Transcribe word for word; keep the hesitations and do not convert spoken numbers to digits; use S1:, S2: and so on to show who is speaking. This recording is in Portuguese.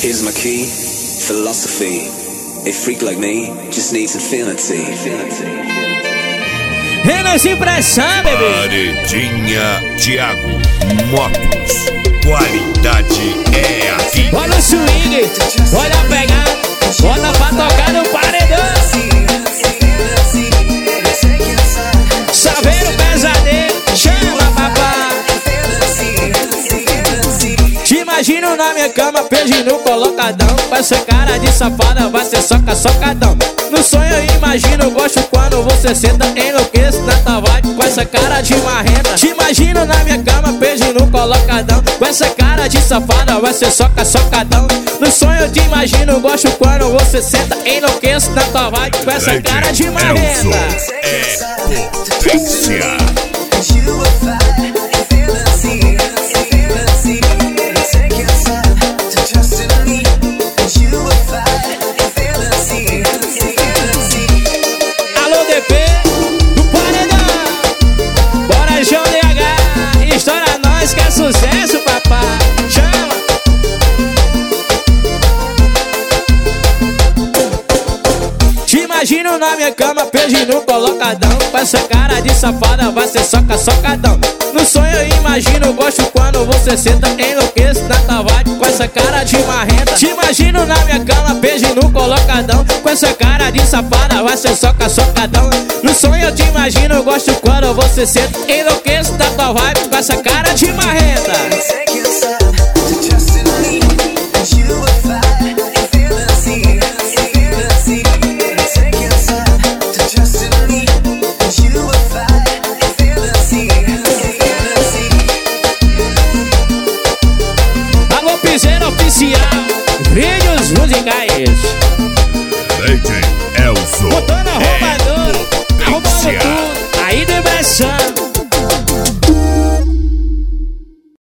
S1: Here's my key, philosophy. A freak like me just needs infinity.
S2: Renas Impressão, bebê.
S3: Paredinha Thiago Motos. Qualidade é aqui.
S2: Olha o swing, olha a pegada, bota pra tocar no paredão. Saber o pesadelo, chama papá. Te imagino na minha cama, pedindo colocadão. Com essa cara de safada, vai ser soca, socadão. No sonho eu imagino, gosto quando você senta, enlouqueço na tua vibe, com essa cara de marrenta. Te imagino na minha cama, pedindo colocadão. Com essa cara de safada, vai ser soca, socadão. No sonho eu te imagino, gosto quando você senta, enlouqueço na tua vibe, com essa cara de marrenta.
S3: É potência.
S2: Alô D P do Paredão, bora João D H, estoura nós que é sucesso, papai. Chama. Te imagino na minha cama, pedindo colocadão. Com essa cara de safada, vai ser soca, socadão. No sonho eu imagino, gosto quando você senta, enlouqueço na tua vibe, com essa cara de marrenta. Te imagino na minha cama, pedindo colocadão. Com essa cara de safada, vai ser soca, socadão. No sonho eu te imagino, gosto quando você senta, enlouqueço na tua vibe, com essa cara de marrenta. Oficial, vídeos musicais.
S3: D J Elson.